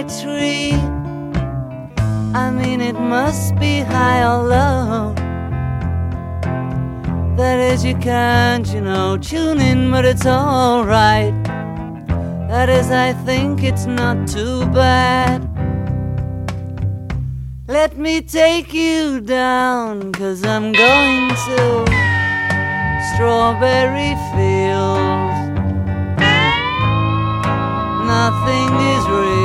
tree. I mean, it must be high or low. That is, you can't, tune in, but it's alright. That is, I think it's not too bad. Let me take you down, 'cause I'm going to strawberry fields. Nothing is real.